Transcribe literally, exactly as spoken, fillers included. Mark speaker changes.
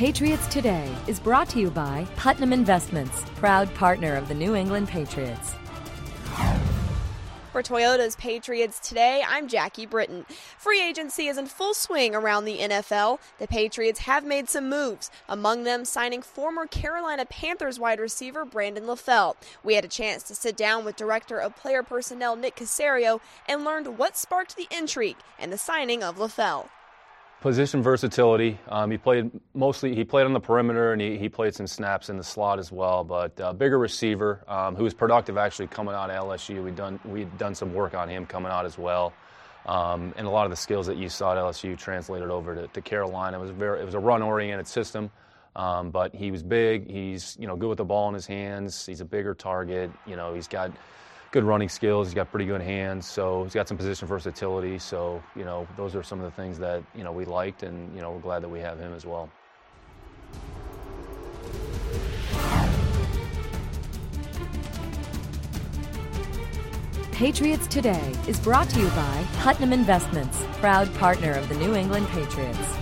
Speaker 1: Patriots Today is brought to you by Putnam Investments, proud partner of the New England Patriots.
Speaker 2: For Toyota's Patriots Today, I'm Jackie Britton. Free agency is in full swing around the N F L. The Patriots have made some moves, among them signing former Carolina Panthers wide receiver Brandon LaFell. We had a chance to sit down with Director of Player Personnel Nick Caserio and learned what sparked the intrigue and the signing of LaFell.
Speaker 3: Position versatility. Um, he played mostly. He played on the perimeter, and he, he played some snaps in the slot as well. But uh, bigger receiver, um, who was productive actually coming out of L S U. We done we'd done some work on him coming out as well, um, and a lot of the skills that you saw at L S U translated over to, to Carolina. It was very. It was a run-oriented system, um, but he was big. He's you know good with the ball in his hands. He's a bigger target. You know he's got good running skills. He's got pretty good hands, so he's got some position versatility. So, you know, those are some of the things that, you know, we liked, and, you know, we're glad that we have him as well.
Speaker 1: Patriots Today is brought to you by Putnam Investments, proud partner of the New England Patriots.